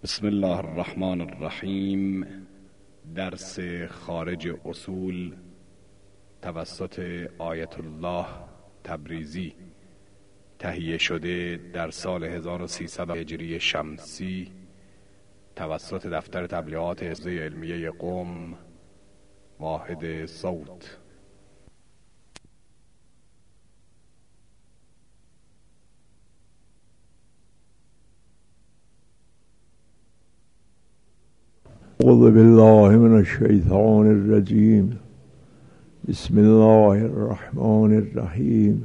بسم الله الرحمن الرحیم. درس خارج اصول توسط آیت الله تبریزی، تهیه شده در سال 1300 هجری شمسی توسط دفتر تبلیغات حوزه علمیه قم، واحد صوت. اعوذ بالله من الشیطان الرجیم. بسم الله الرحمن الرحیم.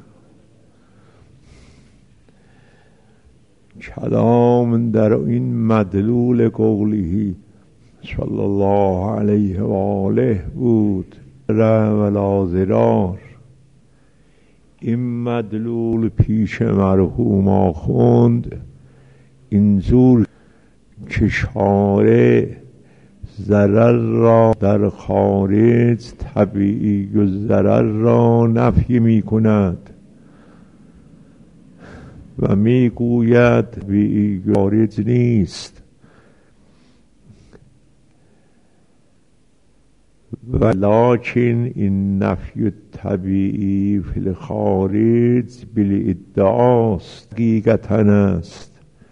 کلام در این مدلول قوله صلی الله علیه و آله بود ولا ضرار. این مدلول پیش مرحوم آخوند اینجور که شارع ضرر را در خارج طبیعی و ضرر را نفی می کند و می گوید طبیعی خارج نیست، ولکن این نفی طبیعی فی الخارج بالادعاست، حقیقتاً است.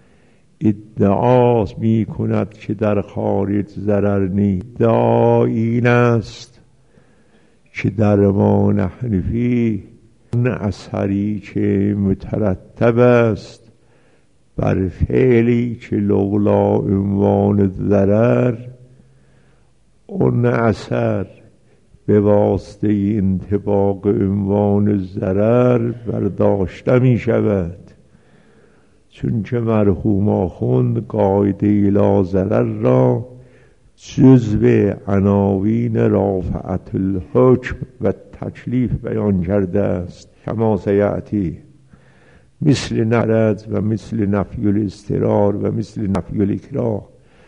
ادعا می کند که در خارج ضرر نیست. ادعا این است که در ما نحنفی اون اثری که مترتب است بر فعلی که لولا عنوان ضرر، اون اثر به واسطه انطباق عنوان ضرر برداشته می شود. چون که مرحوم آخوند قاعده لا ضرر را جزو عناوین رافعت الحکم و تکلیف بیان کرده است، کما سیأتی، مثل نرد و مثل نفی الاضطرار و مثل نفی الاکراه.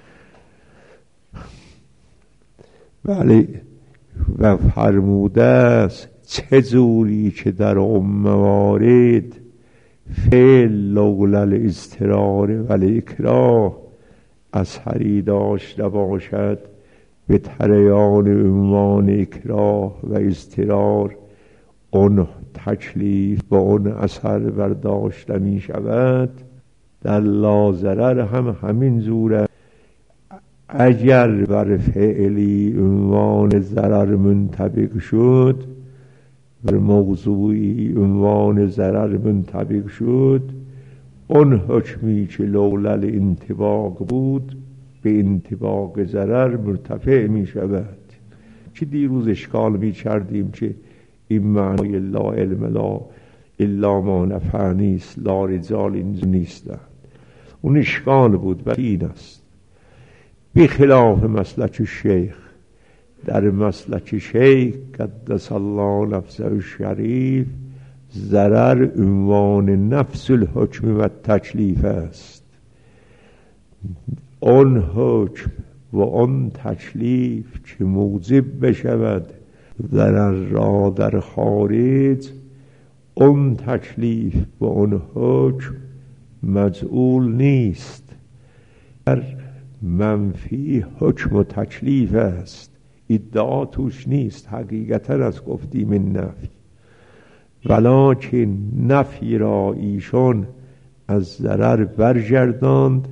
بله، و فرموده است چه جوری که در موارد فعل لولا الاضطرار و الاکراه اثری داشته باشد به طریان عنوان اکراه و اضطرار، اون تکلیف با اون اثر برداشته می شود. در لا ضرر هم همین جوره. اگر بر فعلی عنوان ضرر منطبق شد، بر موضوعی عنوان ضرر منطبق شد، اون حکمی که لولا انطباق بود به انطباق ضرر مرتفع می شود. که دیروز اشکال می کردیم که این معنای لا علم لا الا ما نفع نیست، لا رجال اینجا نیستند. اون اشکال بود و این است. بخلاف مسلک شیخ، در مسلک شیخ قدس الله نفسه الشریف ضرر عنوان نفس الحکم و تکلیف است. اون حکم و اون تکلیف که موجب بشود ضرر را در خارج، اون تکلیف و اون حکم مجعول نیست. در منفی حکم و تکلیف است، ادعا توش نیست. حقیقتا از گفتیم این نفی، ولکن نفی را ایشون از ضرر برگرداند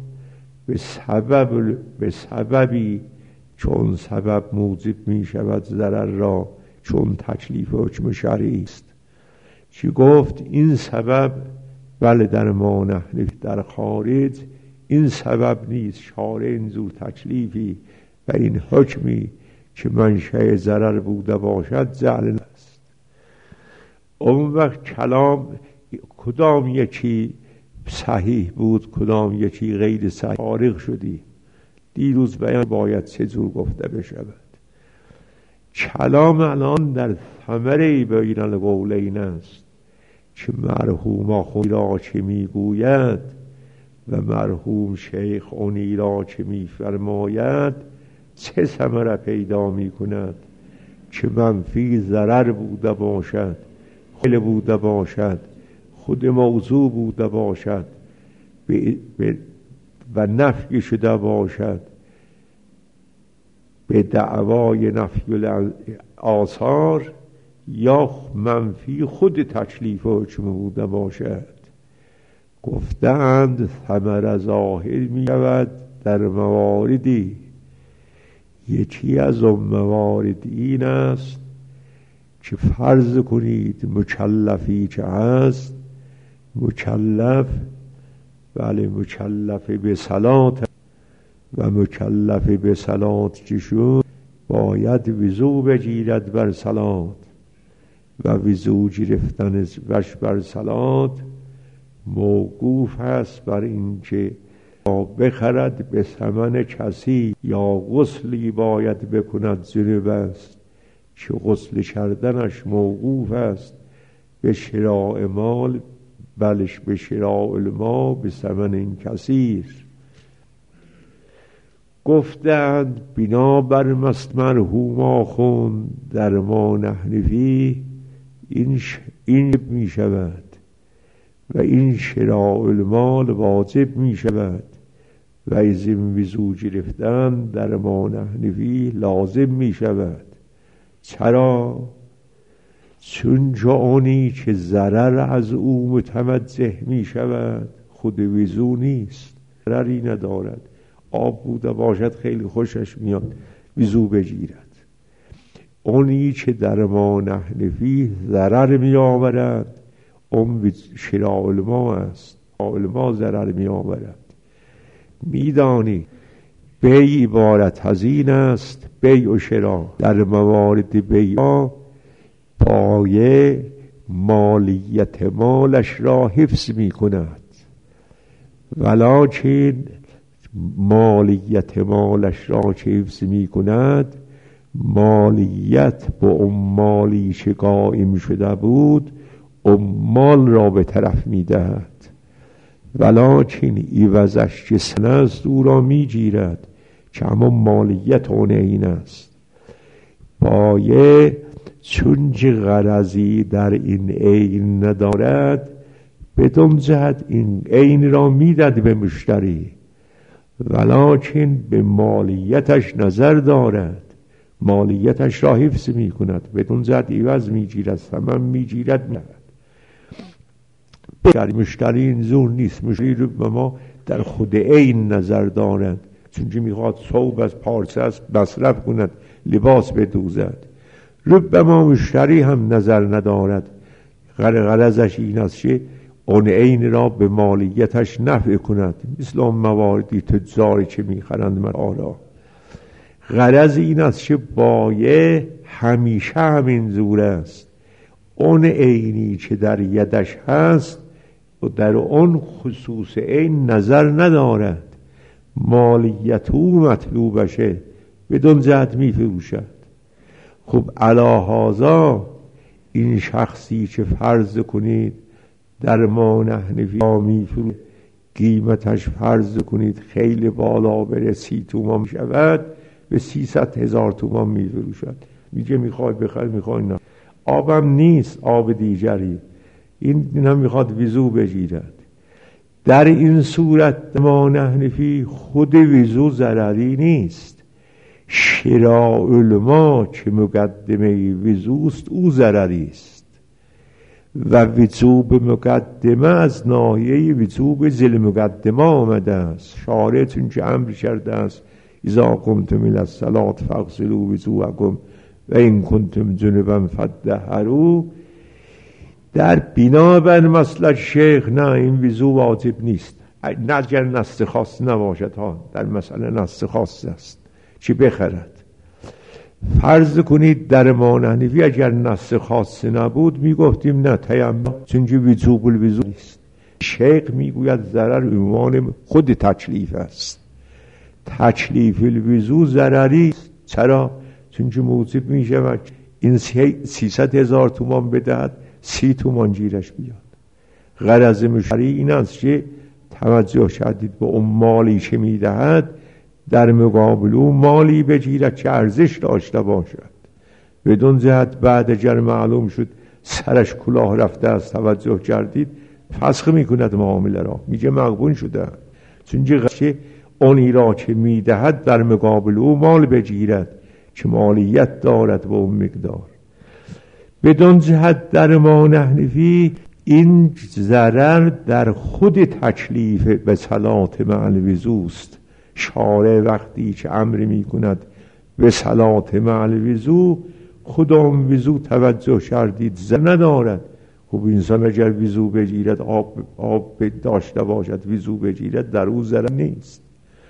به سببی، چون سبب موجب می شود ضرر را، چون تکلیف حکم شرعی است. چی گفت؟ این سبب بله در ما نحن در خارج این سبب نیست. شارع اینجور تکلیفی و این حکمی که منشأ ضرر بوده باشد جعل است. اون وقت کلام کدام یکی صحیح بود کدام یکی غیر صحیح فارغ شدی. دیروز بیان باید چجور گفته بشود. کلام الان در ثمره بین القولین است که مرحوم آخوندی را چه میگوید و مرحوم شیخ اونی را چه میفرماید چه ثمره پیدا می کند. که منفی ضرر بوده باشد، خل بوده باشد، خود موضوع بوده باشد، به و نفی شده باشد به دعوای نفی آثار یا منفی خود تکلیف حکم بوده باشد. گفتند ثمر ظاهر می شود در مواردی. یکی از اون موارد این است که فرض کنید مکلفی که هست، مکلف مکلف به صلات و مکلف به صلات که شد باید وضو بگیرد بر صلات و وضو گرفتن وش بر صلات موقوف است بر این که بخرد به ثمن کسی یا غسلی باید بکند جنب است که غسل کردنش موقوف است به شراء مال، بلش به شراء الماء به ثمن کثیر. گفتند بنابر مرحوم آخوند در ما نحنفی این می شود و این شراء المال واجب می شود و از این وضو گرفتن در ما نحنفی لازم می شود. چرا؟ چون جانی که ضرر از او متوجه می شود خود وضو نیست، ضرری ندارد. آب بوده باشد خیلی خوشش میاد وضو بگیرد. اونی که در ما نحنفی ضرر می آورد اون شراء الماء است، الماء ضرر می آورد. میدانی بیع عبارت از این است، بیع و شراء. در موارد بیع بایع مالیت مالش را حفظ می کند، ولکن مالیت مالش را که حفظ می کند مالیت با اون مالی که قائم شده بود اون مال را به طرف می دهد، ولکن عوضش که سن است او را می گیرد که اما مالیت اون این است. بایع چون که غرضی در این عین ندارد بدون جهت این عین را میداد به مشتری، ولکن به مالیتش نظر دارد، مالیتش را حفظ می کند، بدون جهت عوض می گیرد، ثمن می گیرد. نه مشتری این زور نیست، مشتری رو به ما در خود عین نظر دارد، چون که میخواد ثوب از پارچه است مصرف کند، لباس بدوزد. به ما مشتری هم نظر ندارد، غرضش این است که اون عین را به مالیتش نفع کند، مثل اون مواردی تجاری که میخرند مرآرا. غرض این است که بایع همیشه همین زور است، اون عینی که در یدش هست و در اون خصوص عین نظر ندارد، مالیت او مطلوبشه بدون جهت میفروشد. خب علاهازا این شخصی که فرض کنید در ما نحنفی میفروشد، قیمتش فرض کنید خیلی بالا بره 30 تومان شود، به 300,000 تومان میفروشد. میگه میخوای بخر، میخوای نه. آبم نیست، آب دیگری، این هم میخواد وضو بگیرد. در این صورت ما نحنفی خود وضو ضرری نیست، شراء الماء که مقدمه وضوست او ضرری است و وضو به مقدمه از ناحیه وضو به ذیل مقدمه آمده است. شارع چون که امر کرده است اذا قمتم الی الصلاة فاغسلوا وجوهکم و ان کنتم جنبا فاطهروا. در بنا بر مسلک شیخ نه، این وضو واجب نیست، نه اگر نص خاص نباشد. ها در مسئله نص خاص است چی بخرد. فرض کنید در ما نحنفی اگر نص خاص نبود میگفتیم نه تیمم، چون که وجوب الوضو نیست. شیخ میگوید ضرر عنوان خود تکلیف است، تکلیف الوضو ضرری است. چرا؟ چون که موجب میشه این 300,000 تومان بدهد 30 تومان گیرش بیاد. غرض مشتری این است که توجه کردید به اون مالی که میدهد در مقابل اون مالی بگیرد که ارزش داشته باشد، بدون جهت بعد اگر معلوم شد سرش کلاه رفته است توجه کردید فسخ میکند معامله را، میگه مغبون شده. چون آنی را که میدهد در مقابل او مال بگیرد که مالیت دارد و اون مقدار. بدون جهت در ما نحنفی این ضرر در خود تکلیف به صلات مع الوضوست. شارع وقتی که امر می کند به صلات مع الوضو، خدا وضو توجه کردید ضرر ندارد. خب انسان اگر وضو بگیرد، آب داشته باشد وضو بگیرد، در او ضرر نیست.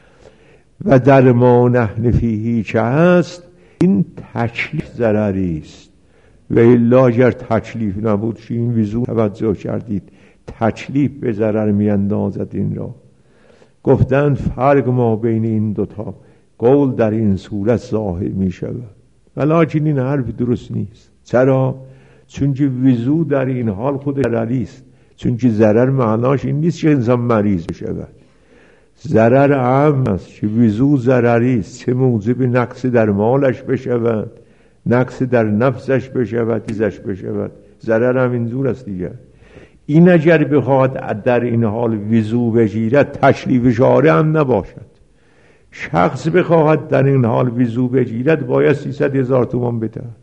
و در ما نحنفیهی که هست این تکلیف ضرری است. و الا اگر تکلیف نبود که این وضو توجه کردید تکلیف به ضرر می اندازد. این را گفتند فرق ما بین این دوتا قول در این صورت ظاهر می شود، ولیکن این حرف درست نیست. چرا؟ چون که وضو در این حال خود ضرری است. چون که ضرر معناش این نیست که انسان مریض بشود. ضرر عام است که وضو ضرری است، چه موجب نقص در مالش بشود، نقص در نفسش بشود، چیزش بشود. ضرر هم اینجور است دیگر. این اگر بخواد در این حال وضو بگیرد تکلیف شارع هم نباشد. شخص بخواهد در این حال وضو بگیرد باید 300,000 تومان بدهد.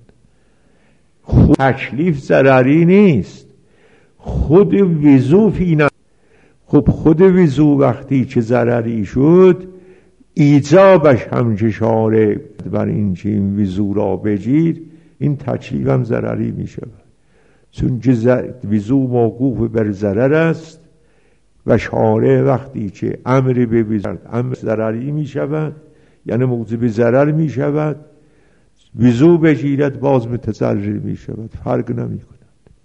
خود تکلیف ضرری نیست، خود وضو فینا. خب خود وضو وقتی که ضرری شد، ایجابش هم که شارع بر این که این وضو را بگیر، این تکلیف هم ضرری می شود. چون که وضو موقوف بر ضرر است و شارع وقتی که امر به وضو امر ضرری می شود، یعنی موجب ضرر می شود، وضو بگیرد باز متضرر می شود، فرق نمی کند.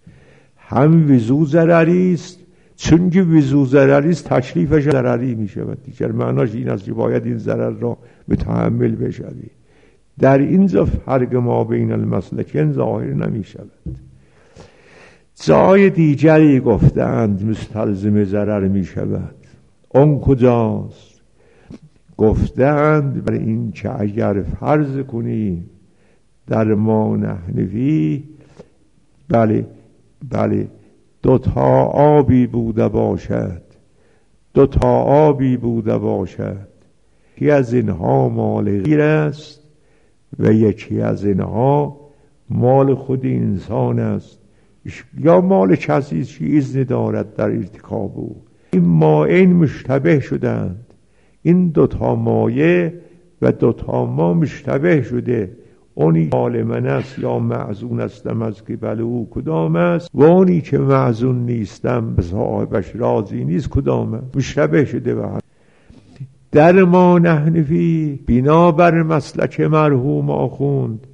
هم وضو ضرری است، چون که وضو ضرری است تکلیفش ضرری می شود. دیگر معناش این است که باید این ضرر را متحمل بشوی. در اینجا فرق ما بین المسلکین ظاهر نمی شود. جای دیگری گفتند مستلزم ضرر می شود. اون کجاست؟ گفتند برای این که اگر فرض کنی در ما نحنفی بله دوتا آبی بوده باشد، یکی از اینها مال غیر است و یکی از اینها مال خود انسان است، یا مال کسی که اذن دارد در ارتکاب او. این مائین مشتبه شدند. این دوتا مایه و دوتا ما مشتبه شده. اونی مال من است یا معزون استم از قبل او کدام است، و اونی که معزون نیستم به صاحبش راضی نیست کدام است. مشتبه شده. و در ما نحنفی بنابر مسلک مرحوم آخوند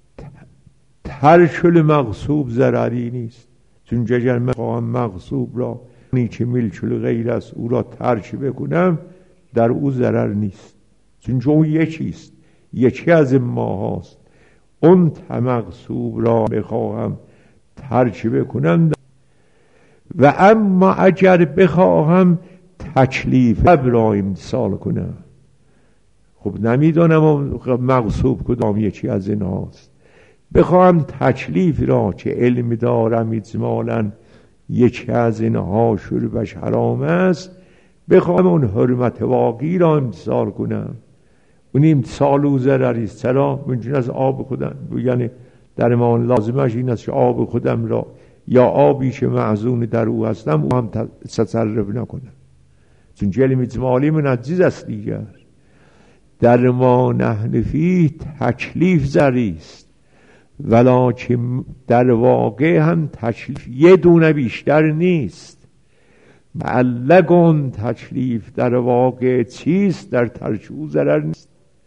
ترک المغصوب ضرری نیست. چون اگر من خواهم مغصوب را اونی که ملک الغیر است او را ترک بکنم، در او ضرر نیست. چون اون یکیست، یکی از ما هاست. اون مغصوب را بخواهم ترک بکنم. و اما اگر بخواهم تکلیف را امتثال کنم، خب نمیدونم مغصوب کدام یکی از این هاست، بخواهم تکلیف را که علم دارم اجمالاً یکی از اینها شربش حرام است، بخواهم اون حرمت واقعی را امتثال کنم، اون امتثال او ضرری است. چرا؟ ممکن است آب خودم، یعنی در ما لازمش این است که آب خودم را یا آبی که معزون در او هستم او هم تصرف نکنم، چون علم اجمالی منجز است دیگر. در ما نحنفی تکلیف ضرری است، ولکن در واقع هم تکلیف یه دونه بیشتر نیست. معلقون تکلیف در واقع چیست؟ در ترک او ضرر نیست.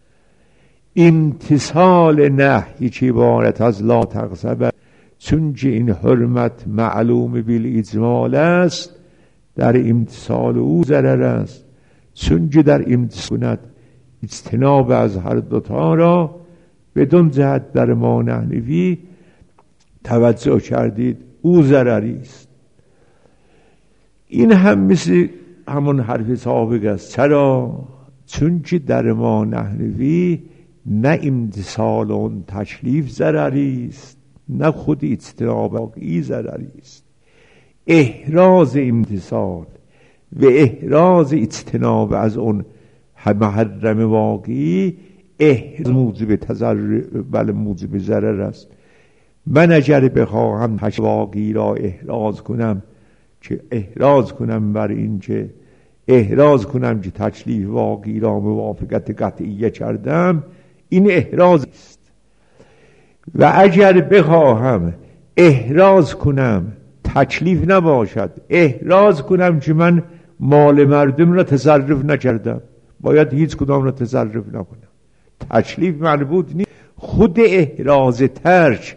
امتثال نهی که عبارت از لا تغضب، چون که این حرمت معلوم بالاجمال است، در امتثال او ضرر است. چون که در امتثال کند اجتناب از هر دوتا را، بدون جهت در ما نحنفی توجه کردید او ضرری است. این هم مثل همون حرف سابق است. چرا؟ چون که در ما نحنفی نه امتثال اون تکلیف ضرری است، نه خود اجتناب واقعی ضرری است. احراز امتثال و احراز اجتناب از اون محرم واقعی موجب تضرر موجب ضرر است. من اگر بخواهم واقعی را احراز کنم که احراز کنم بر این که احراز کنم که تکلیف واقعی را موافقت قطعیه کردم، این احراز است. و اگر بخواهم احراز کنم تکلیف نباشد، احراز کنم که من مال مردم را تصرف نکردم، باید هیچ کدام را تصرف نکنم، تکلیف مربوط نیست. خود احراز ترک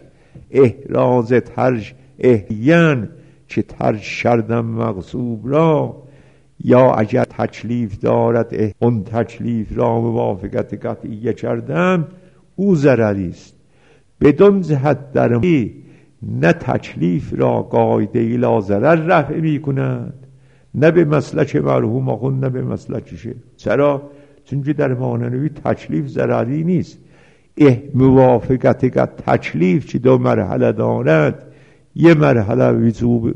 احیان که ترک کردم مغصوب را، یا اگر تکلیف دارد اون تکلیف را موافقت قطعیه کردم، او ضرری است. بدون جهت در نه تکلیف را قاعده لا ضرر رفع می کند، نه به مسلک مرحوم آخوند نه به مسلک شیخ. چرا؟ چون که در مانوی تکلیف ضرری نیست. موافقت تکلیف که دو مرحله دارد، یه مرحله وجوب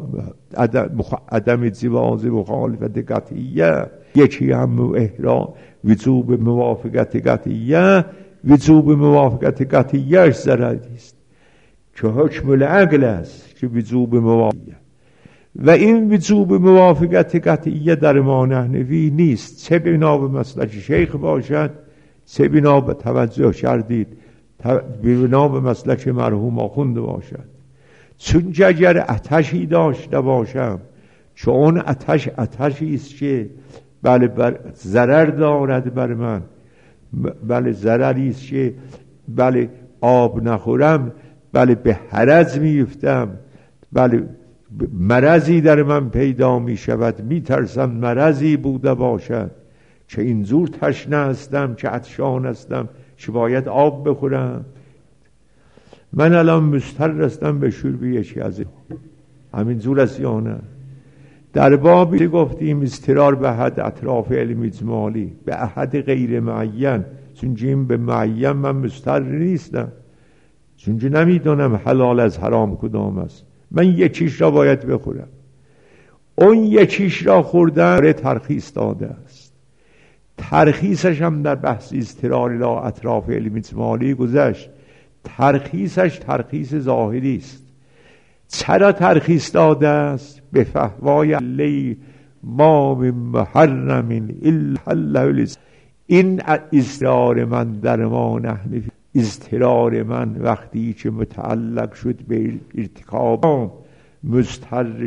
عدم جواز مخالفت قطعیه، یکی هم وجوب موافقت قطعیه. وجوب موافقت قطعیهش ضرری است که حکم العقل است که وجوب موافقت، و این وجوب موافقت قطعیه در ما نحنفی نیست، چه بنا به مسلک شیخ باشد، چه بنا به توجه کردید بنا به مسلک مرحوم آخوند باشد. چون اگر آتشی داشته باشم، چون اون آتشی است که بله ضرر دارد بر من، بله ضرری است که بله آب نخورم، بله به حرج میفتم، بله مرضی در من پیدا می شود، می ترسم مرضی بوده باشد که اینجور تشنه هستم که عطشان هستم که باید آب بخورم. من الان مضطر هستم به شرب یکی از همینجور است یا نه؟ در بابی گفتیم اضطرار به حد اطراف علم اجمالی به احد غیر معین، چون این به معین من مضطر نیستم، چون نمیدونم حلال از حرام کدام است، من یکیش را باید بخورم. اون یکیش را خوردن ترخیص داده است. ترخیصش هم در بحث اضطرار لا اطراف علم اجمالی گذشت. ترخیصش ترخیص ظاهری است. چرا ترخیص داده است؟ به فهوای علی ما من محرم الا این اضطرار من در ما نحنفی، اضطرار من وقتی که متعلق شد به ارتکاب مضطر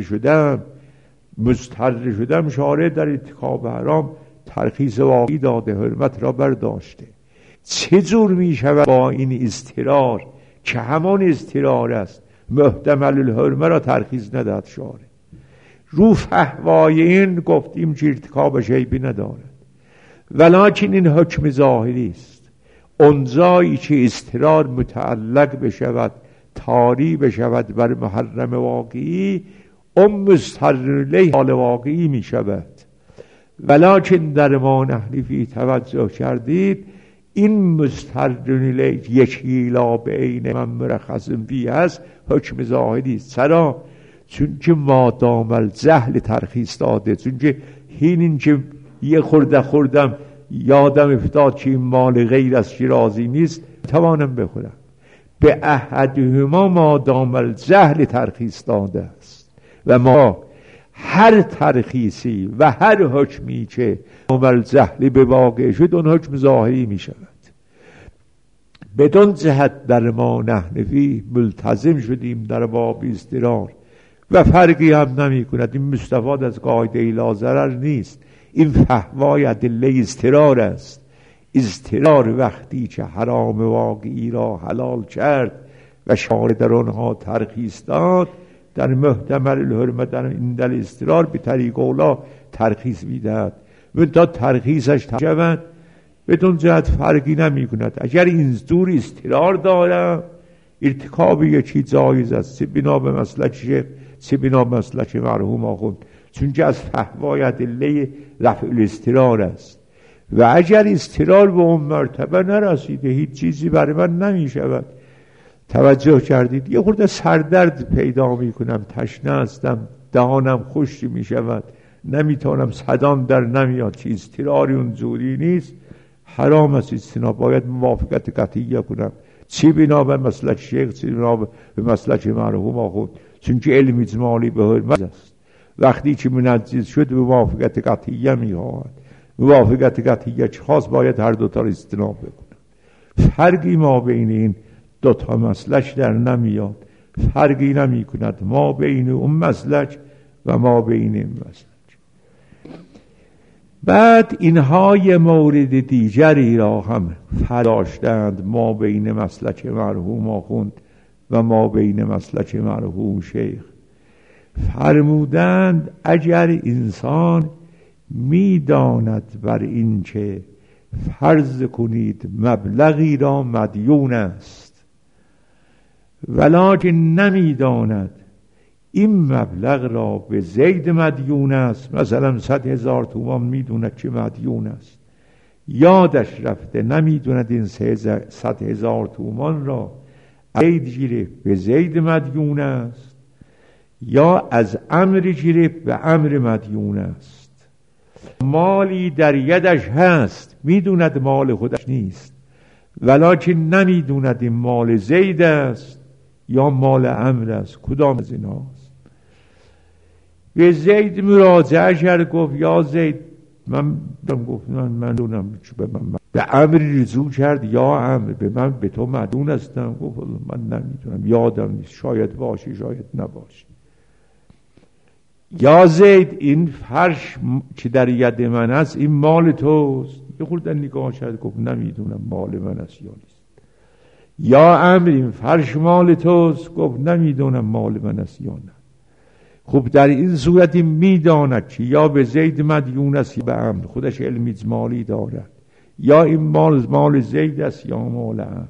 شدم شارع در ارتکاب حرام ترخیص واقعی داده، حرمت را برداشته. چجور می شود با این اضطرار که همان اضطرار است محتمل الحرمه را ترخیص نداد شارع؟ رو فهوای این گفتیم که ارتکاب شیبی ندارد، ولکن این حکم ظاهری است. اونجایی که اضطرار متعلق بشود، طاری بشود بر محرم واقعی، اون مضطر له حال واقعی می شود. ولکن در ما نحنفی توجه کردید این مضطر له یکی لا به عین من مرخص فی هست، حکم ظاهری است. چرا؟ چون که مادام الجهل ترخیص داده، چون که این که یه خوردم یادم افتاد که این مال غیر از شیرازی نیست، توانم بخورم. به احدهما مادام الجهل ترخیص داده است. و ما هر ترخیصی و هر حکمی که مادام الجهل به واقع شد، اون حکم ظاهری می شود. بدون جهت در ما نحنفی ملتزم شدیم در باب اضطرار و فرقی هم نمی کند. این مستفاد از قاعده لا ضرر نیست، این فهوای ادله اضطرار است. اضطرار وقتی که حرام واقعی را حلال کرد و شارع در آنها ترخیص داد، در محتمل الحرمه در این دل اضطرار به طریق اولا ترخیص میدهد و تا ترخیصش شود بدون جهت فرقی نمی کند. اگر این دور اضطرار دارم، ارتکاب یکی جایز است، چه بنا به مسلک شیخ چه بنا به مسلک مرحوم آخوند، چون که از فهوای ادله رفع الاضطرار است. و اگر اضطرار به اون مرتبه نرسیده، هیچ چیزی برای من نمی شود. توجه کردید؟ یه خورده سردرد پیدا می کنم، تشنه هستم، دهانم خشک می شود، نمیتونم صدام در نمیاد چیز تیراری اونجوری نیست، حرام است استناب، باید موافقت قطعیه کنم. چی بنا به مسلک شیخ، چی بنا به مسلک مرحوم آخوند، چون که علم اجمالی به حرمت است. وقتی که منجز شد به موافقت قطعیه میخواهد. موافقت قطعیه چه خاص باید هر دوتا رو استناب بکنم. فرقی ما بین این دوتا مسلک در نمیاد، فرقی نمی کند ما بین اون مسلک و ما بین این مسلک. بعد اینها یه مورد دیگری را هم فرداشتند ما بین مسلک مرحوم آخوند و ما بین مسلک مرحوم شیخ. فرمودند اگر انسان میداند بر این که فرض کنید مبلغی را مدیون است ولکن نمیداند این مبلغ را به زید مدیون است، مثلا 100,000 تومان میدوند که مدیون است، یادش رفته نمیدوند این 100,000 تومان را زید گیره به زید مدیون است یا از امر گیره به امر مدیون است. مالی در یدش هست، میدوند مال خودش نیست، ولکن نمیدوند این مال زید است یا مال امر است، کدام از ایناست؟ به زید مراجعه کرد، گفت یا زید من دونم به امر رجوع کرد، یا امر به من به تو مدیون هستم. گفت من نمیدونم، یادم نیست، شاید باشی شاید نباشی. یا زید این فرش که در ید من است این مال توست. یه خورده نگاه کرد، گفت نمیدونم مال من است یا نیست. یا امر این فرش مال توست؟ گفت نمیدونم مال من است یا نه. خب در این صورتی میداند که یا به زید مدیون است یا به امر، خودش علم اجمالی دارد، یا این مال زید است یا مال امر.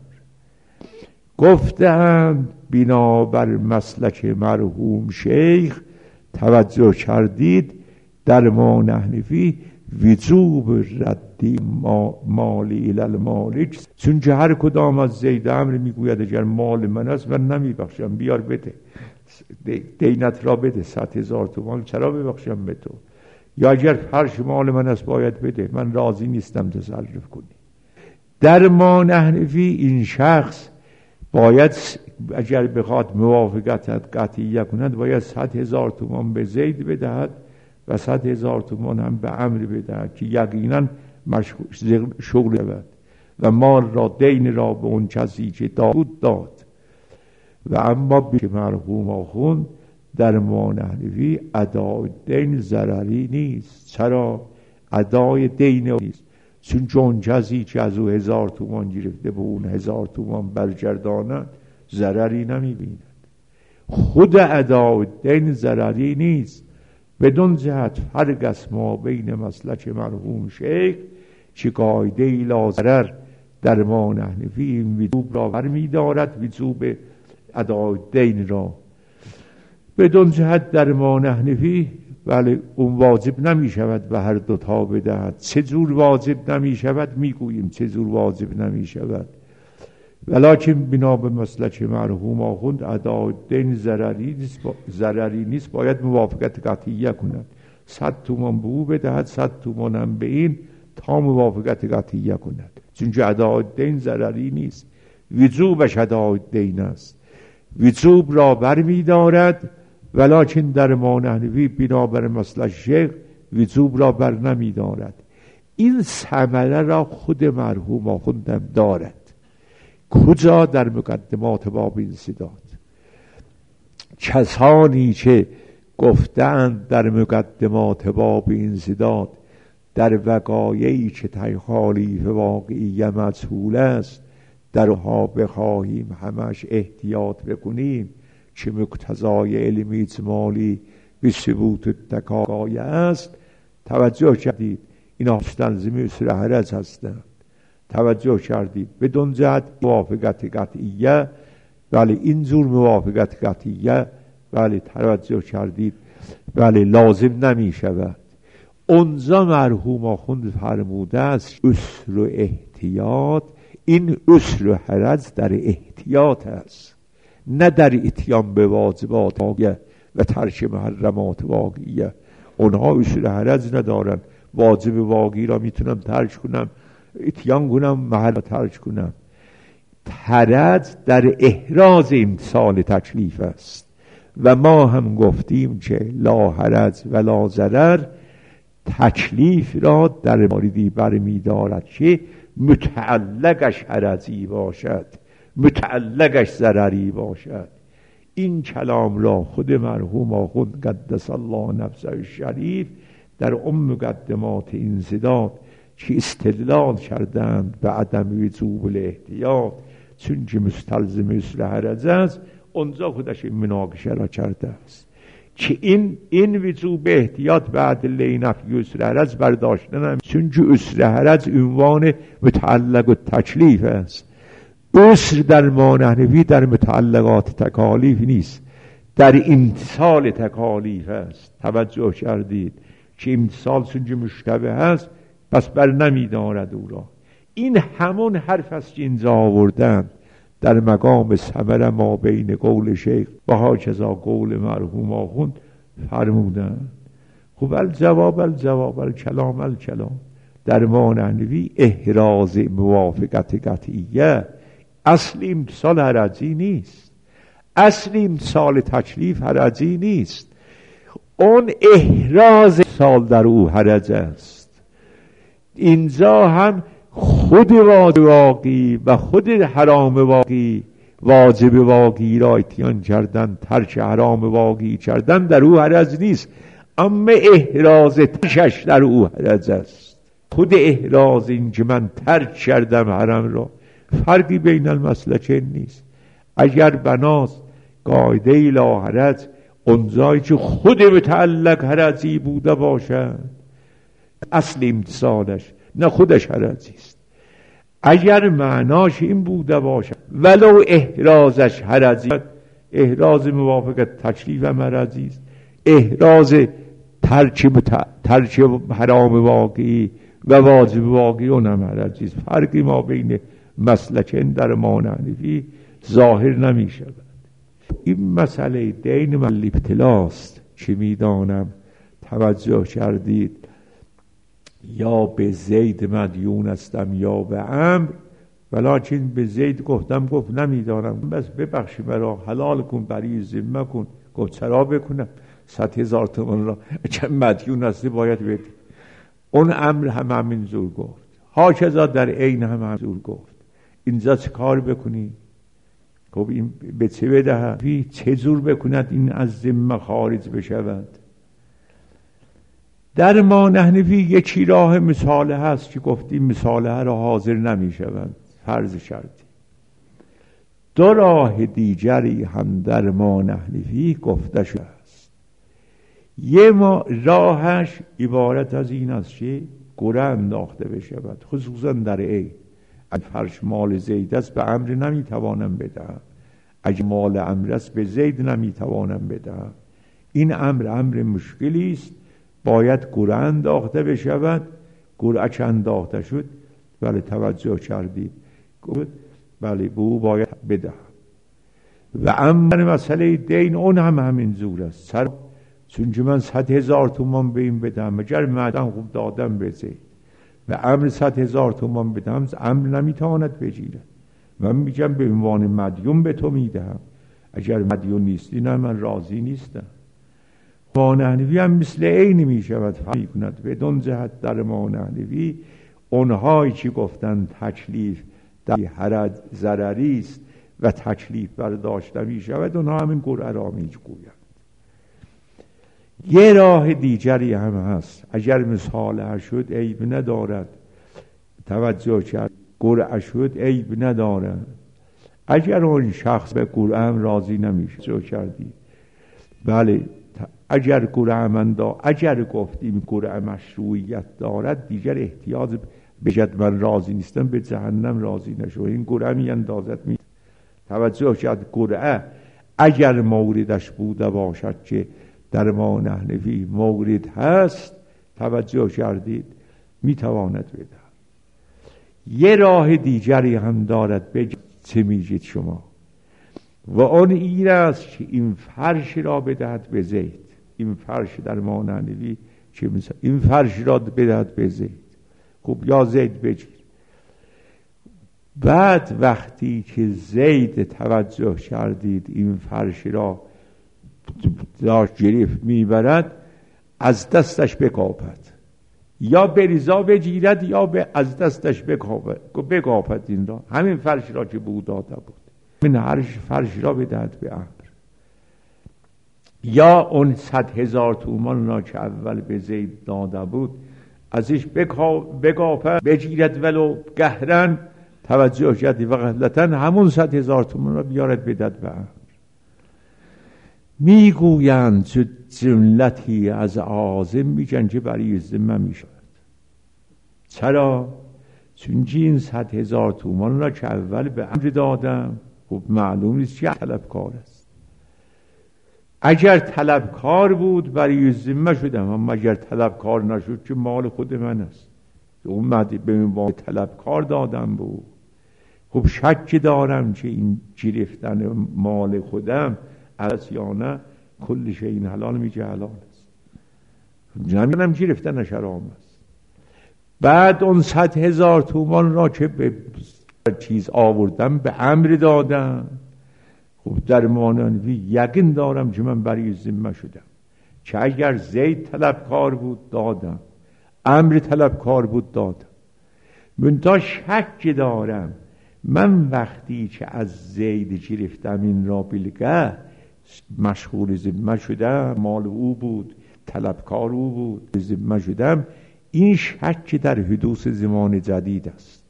گفتند بنابر مسلک مرحوم شیخ توجه کردید در ما نحنفی وجوب ردی مالی الالمالک، چون که هر کدام از زید امر میگوید اگر مال من است من نمیبخشم، بیار بده دینت را بده، 100,000 تومان چرا ببخشم به تو، یا اگر فرش مال من است باید بده، من راضی نیستم تصرف کنی. در ما نحنفی این شخص باید اگر بخواد موافقت قطعیه کند باید 100,000 تومان به زید بدهد و 100,000 تومان هم به امر بدهد که یقینا شغل شود و مال را دین را به اون کسی که داود داد. و اما به مرحوم آخوند در ما نحنفی ادای دین ضرری نیست. چرا ادای دین نیست؟ چون اون کسی که از او 1000 تومان گرفته به اون 1000 تومان برگرداند ضرری نمیبیند. خود ادای دین ضرری نیست. بدون جهت فرق است ما بین مسلک مرحوم شیخ که قاعده لا ضرر در ما نحنفی این وجوب را برمی دارد، وجوب ادای دین را. بدون جهت در ما نحنفی ولی اون واجب نمی شود به هر دوتا بدهد. چه جور واجب نمی شود میگوییم چه جور واجب نمی شود، ولکن بنا به مسلک مرحوم آخوند ادای دین ضرری نیست، باید موافقت قطعیه کند. 100 تومان به او بدهد، 100 تومان هم به این، تا موافقت قطعیه کند، چون که ادای دین ضرری نیست، وجوبش ادای دین است، وجوب را برمی دارد. ولکن در ما نحنفی بنابر مسلک شیخ وجوب را بر نمی دارد. این ثمره را خود مرحوم آخوندم دارد. کجا؟ در مقدمات باب انسداد. کسانی که گفتند در مقدمات باب انسداد در وقایعی که تخالیف واقعی مجهول است درها بخواهیم همش احتیاط بکنیم که مقتضای علم اجمالی به ثبوت تکایه است. توجه کردید اینا تنظیم اصول حرج هستند. توجه کردید بدون جهت موافقت قطعیه، ولی اینجور موافقت قطعیه ولی توجه کردید ولی لازم نمی شود. اونجا مرحوم آخوند فرموده است اصل و احتیاط، این اصل و حرج در احتیاط است، نه در اتیان به واجبات واقعیه و ترک محرمات واقعیه. اونها اصول حرج ندارن. واجب واقعی را میتونم ترک کنم، اتیان کنم، محل را ترک کنم. حرج در احراز امتثال تکلیف است و ما هم گفتیم که لا حرج و لا ضرر تکلیف را در موردی برمی دارد که متعلقش حرجی باشد، متعلقش ضرری باشد. این کلام را خود مرحوم آخوند قدس الله نفسه الشریف در مقدمات انسداد که استدلال کردند به عدم وجوب الاحتیاط چون که مستلزم اصل حرج است، اونجا خودش این مناقشه را کرده است که این وجوب احتیاط بعد لی نفی اصل حرج برداشتن، چون که اصل حرج عنوان متعلق و تکلیف است. اصل در مانحنفی در متعلقات تکالیف نیست، در امتثال تکالیف است. توجه کردید که امتثال چون که مشتبه هست پس بر نمی دارد او را. این همون حرف است که اینجا آوردن در مقام ثمره ما بین قول شیخ و هاکذا قول مرحوم آخوند فرمودن. خب الجواب الکلام الکلام. در مانحنفی احراز موافقت قطعیه اصل امتثال حرجی نیست، اصل امتثال تکلیف حرجی نیست، اون احراز امتثال در او حرج است. اینجا هم خود واجب واقعی و خود حرام واقعی، واجب واقعی را اتیان کردن، ترک حرام واقعی کردن در او حرج نیست، اما احراز ترکش در او حرج است. خود احراز این که من ترک کردم حرام را، فرقی بین المسلکین نیست. اگر بناست قاعده لا حرج اونجایی که خود متعلق حرجی بوده باشد اصل امتثالش نه خودش حرجی است. اگر معناش این بوده باشد ولو احرازش حرجی، احراز موافقت تکلیف هم حرجی است، احراز ترک حرام واقعی و واجب واقعی اونم حرجی است. فرقی ما بین مسلکین در مانحنفی ظاهر نمی شود. این مسئله دین من ابتلاست که میدانم توجه کردید، یا به زید مدیون استم یا به عمرو، ولیکن به زید گفتم گفت نمیدانم، بس ببخشی مرا حلال کن بری ذمه کن. گفت چرا بکنم؟ 100,000 تومان را چه مدیون هستی باید بدی. اون عمرو هم همین زور گفت، هاکذا در عین هم همین زور گفت. اینجا چه کار بکنی؟ خب این به چه بدهد؟ چه زور بکند این از ذمه خارج بشود؟ در مانحنفی یکی راه مثاله هست که گفتیم مثاله را حاضر نمی شود، فرض شرطی. دو راه دیگری هم در مانحنفی گفته شده است. یه راهش عبارت از این است که گره انداخته بشود، خصوصا در عین. اگر فرش مال زید است به عمرو نمیتوانم بدهم، اگر مال عمرو است به زید نمیتوانم بدهم. این امر مشکلی است، باید گره انداخته بشود. گره چه انداخته شد؟ بله توجه کردید، بله به او باید بدهم. و اما مسئله دین اون هم همین زور است. چون که من 100,000 تومان به این بدهم، اگر مدن خوب دادم به زید و عمرو 100,000 تومان بدهم، عمرو نمیتواند بگیرد. من میگم به عنوان مدیون به تو میدهم، اگر مدیون نیستی نه من راضی نیستم. مانحنفی هم مثل عین میشود فهمی کند. بدون جهت در مانحنفی اونهایی که گفتن تکلیف در حرج ضرری است و تکلیف برداشته میشود، اونها همین قرعه را میگویند. یه راه دیگری هم هست، اگر مثال شد عیب ندارد. توجه کرد، قرعه شد عیب ندارد. اگر اون شخص به قرعه هم راضی نمیشه، جو کردی بله، اگر قرعه من اگر گفتیم قرعه مشروعیت دارد، دیگر احتیاج بجد من راضی نیستم به جهنم راضی نشو، این قرعه می اندازد. توجه کرد، قرعه اگر موردش بوده باشد که در مانحنفی مورد هست، توجه کردید، میتواند بده. یه راه دیگری هم دارد، بگید چه میگید شما؟ و آن این است که این فرش را بدهد به زید. این فرش در مانحنفی چه مثلا این فرش را بدهد به زید. خب یا زید بگیر. بعد وقتی که زید توجه کردید این فرش را داشت گرفت میبرد، از دستش بکاپد، یا بریزا بگیرد یا از دستش بکاپد این را، همین فرش را که بود داده بود، این فرش را بدهد به عمرو، یا اون 100,000 تومان را که اول به زید داده بود ازش بکاپد، بگیرد ولو قهرن، توجه کردی و غلطن همون 100,000 تومان را بیارد بدهد به عمرو. میگویند جملتی از عازم میگن که برای ذمه میشود. چرا؟ چون این 100,000 تومان را که اول به عمرو دادم، خب معلوم نیست که طلبکار است. اگر طلبکار بود برای ذمه شدم، اما اگر طلبکار نشد که مال خود من است، اومدی به من طلبکار دادم بود. خب شک دارم که این گرفتن مال خودم از یا نه، کل شیء این حلال میگه حلال است، نمیدونم گرفتنش حرام است. بعد اون 100,000 تومان را که به چیز آوردم به عمرو دادم، خب در مانند یقین دارم که من برای ذمه شدم، که اگر زید طلبکار بود دادم، عمرو طلبکار بود دادم. منتها شک دارم من وقتی که از زید گرفتم این را بلگه مشغول ذمه شدم، مال او بود، طلبکار او بود، ذمه شدم، این شک در حدوث زمان جدید است.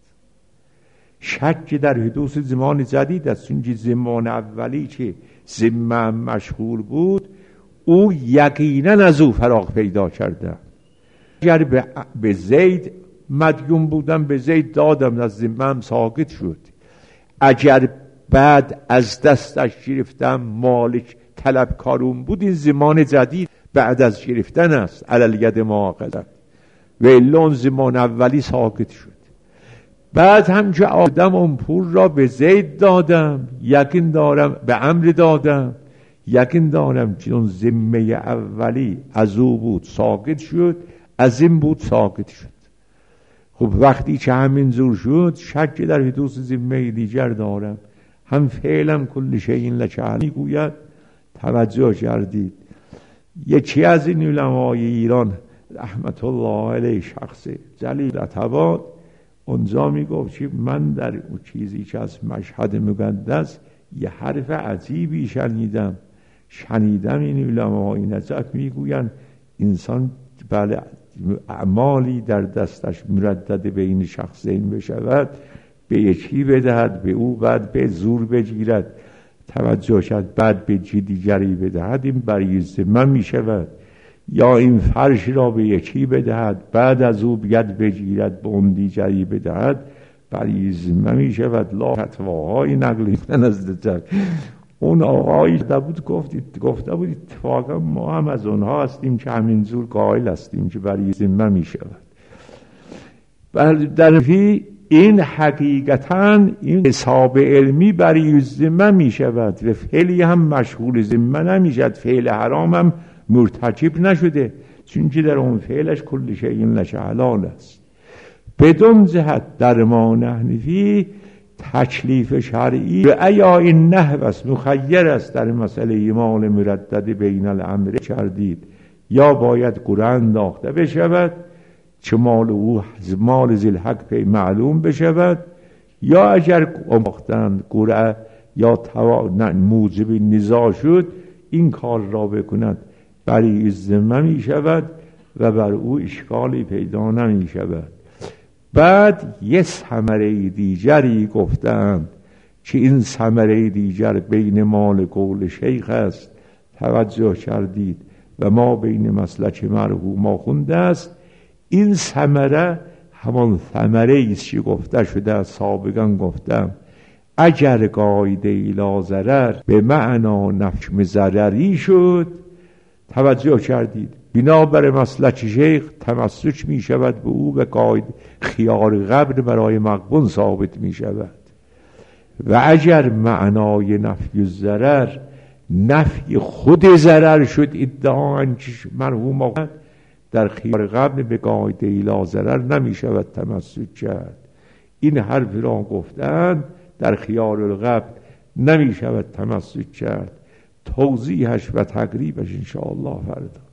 شک در حدوث زمان جدید است، چون زمان اولی که ذمه مشغول بود او یقینا از او فراغ پیدا کرده. اگر به زید مدیون بودم به زید دادم، از ذمه هم ساقط شد. اگر بعد از دستش گرفتم مالک طلبکارون بود، این زمان جدید بعد از گرفتن است، علی ید معاقدت، و الا زمان اولی ساقط شد. بعد هم که آدم اون پول را به زید دادم، یقین دارم به عمرو دادم، یقین دارم که اون ذمه اولی از او بود ساقط شد، از این بود ساقط شد. خب وقتی که همین زور شد، شک در حدوث ذمه دیگر دارم. هم فعلا کل شیء لک میگوید. توجه کردید یکی از این علمای ایران رحمت الله علیه، شخص جلیل عطاباد، اونجا میگفت که من در اون چیزی که از مشهد مقدس یه حرف عجیبی شنیدم این علمای نجف میگویند انسان بله اعمالی در دستش مردد بین شخصین بشود، به یکی بدهد به او، بعد به زور بگیرد، توجه شد بعد به دیگری بدهد، این برای ذمه می شود. یا این فرش را به یکی بدهد بعد از او بیاد بگیرد به اون دیگری بدهد، برای ذمه می شود. لا فتواهای نقل میکنن از دجال. اون آقایی گفته بود اتفاقا ما هم از اونها هستیم که همینجور قائل هستیم که برای ذمه می شود. در این حقیقتا این حساب علمی برای ذمه می شود و فعلی هم مشغول ذمه نمی شود، فعل حرام هم مرتکب نشده، چون که در اون فعلش کل شیء لک حلال است. بدون جهت در ما نحنفی تکلیف شرعی ایا این نحو است، مخیر است در مسئله مال مردد بین الامر کردید، یا باید قرعه انداخته بشود چه مال او مال ذی الحق پی معلوم بشود، یا اگر انداختند قرعه یا موجب نزاع شد این کار را بکند، برای ذمه می شود و بر او اشکالی پیدا نمی شود. بعد یه ثمره دیگری گفتند که این ثمره دیگر بین مال قول شیخ است، توجه کردید، و ما بین مسلک مرحوم خونده است. این ثمره همان ثمره است که گفته شده، سابقا گفتم اگر قاعده الی ضرر به معنا نفی ضرری شد، توجه کردید، بنابر مسلک شیخ تمسک می شود به او و قاعده خیار قبر برای مقبول ثابت می شود. و اگر معنای نفی ضرر نفی خود ضرر شد، ادعا که مرحوم در خیار قبل به قاعده لا ضرر نمی شود تمسک کرد. این حرفی را گفتند در خیار القبل نمی شود تمسک کرد. توضیحش و تقریبش انشاءالله فردا.